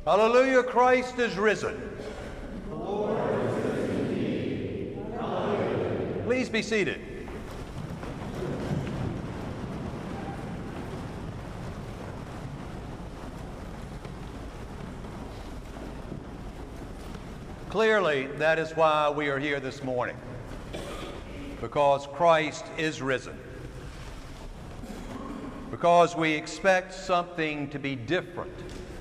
Hallelujah, Christ is risen. The Lord is risen indeed. Hallelujah. Please be seated. Clearly, that is why we are here this morning, because Christ is risen, because we expect something to be different.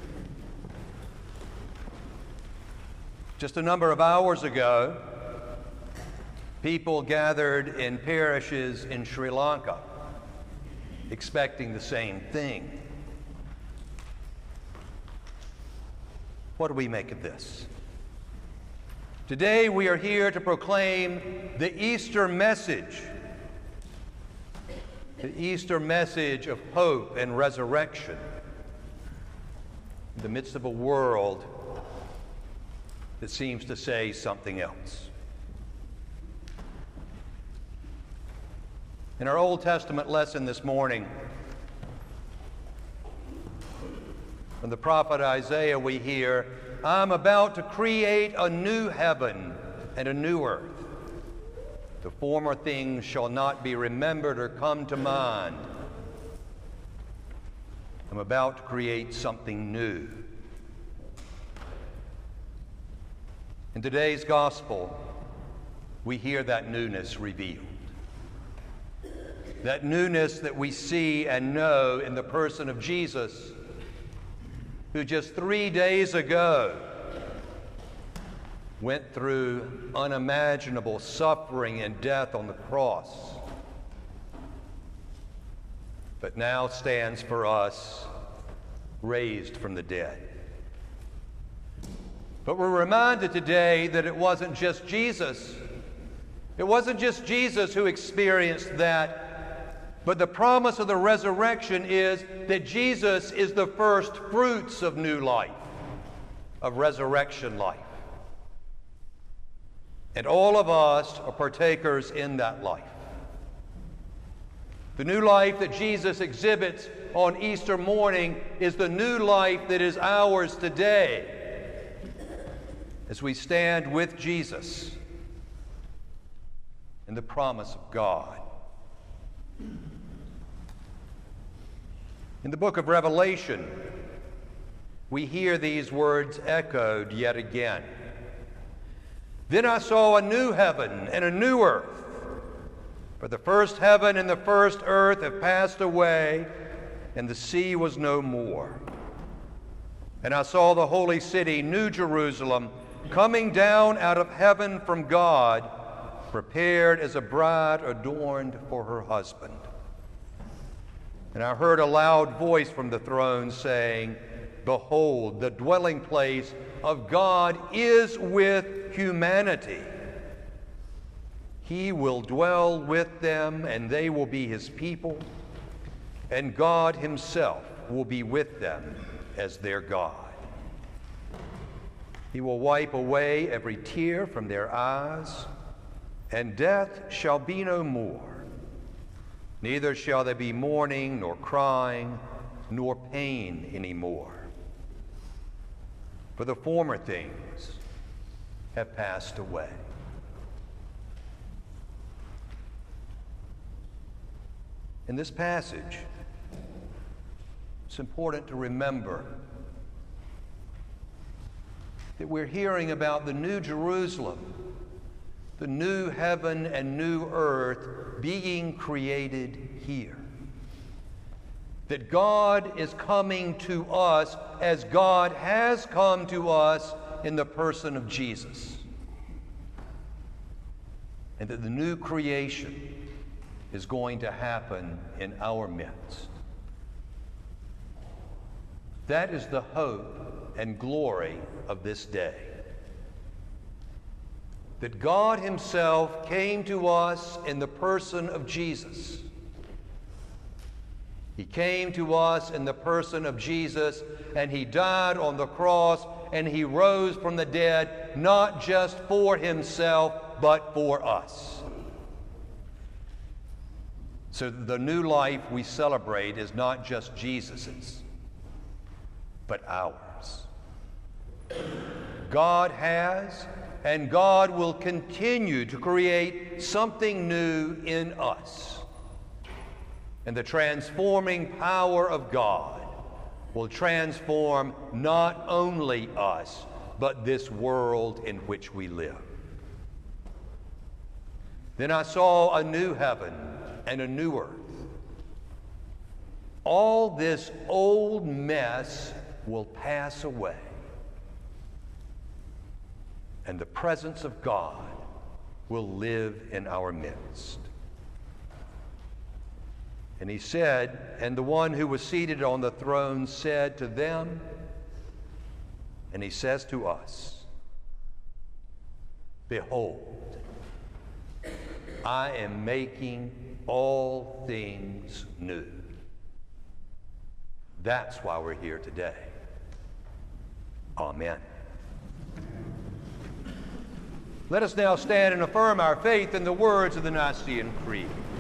Just a number of hours ago, people gathered in parishes in Sri Lanka expecting the same thing. What do we make of this? Today we are here to proclaim the Easter message of hope and resurrection in the midst of a world that seems to say something else. In our Old Testament lesson this morning, from the prophet Isaiah, we hear, "I'm about to create a new heaven and a new earth. The former things shall not be remembered or come to mind. I'm about to create something new." In today's gospel, we hear that newness revealed. That newness that we see and know in the person of Jesus, who just 3 days ago went through unimaginable suffering and death on the cross, but now stands for us raised from the dead. But we're reminded today that it wasn't just Jesus. It wasn't just Jesus who experienced that, but the promise of the resurrection is that Jesus is the first fruits of new life, of resurrection life. And all of us are partakers in that life. The new life that Jesus exhibits on Easter morning is the new life that is ours today, as we stand with Jesus in the promise of God. In the book of Revelation, we hear these words echoed yet again. "Then I saw a new heaven and a new earth, for the first heaven and the first earth have passed away, and the sea was no more. And I saw the holy city, New Jerusalem, coming down out of heaven from God, prepared as a bride adorned for her husband. And I heard a loud voice from the throne saying, 'Behold, the dwelling place of God is with humanity. He will dwell with them, and they will be his people, and God himself will be with them as their God. He will wipe away every tear from their eyes, and death shall be no more. Neither shall there be mourning, nor crying, nor pain anymore. For the former things have passed away.'" In this passage, it's important to remember that we're hearing about the New Jerusalem, the new heaven and new earth being created here. That God is coming to us as God has come to us in the person of Jesus. And that the new creation is going to happen in our midst. That is the hope and glory of this day. That God himself came to us in the person of Jesus. He came to us in the person of Jesus, and he died on the cross, and he rose from the dead, not just for himself, but for us. So the new life we celebrate is not just Jesus's, but ours. God has and God will continue to create something new in us. And the transforming power of God will transform not only us, but this world in which we live. Then I saw a new heaven and a new earth. All this old mess will pass away, and the presence of God will live in our midst. And he said, and the one who was seated on the throne said to them, and he says to us, "Behold, I am making all things new." That's why we're here today. Amen. Let us now stand and affirm our faith in the words of the Nicene Creed.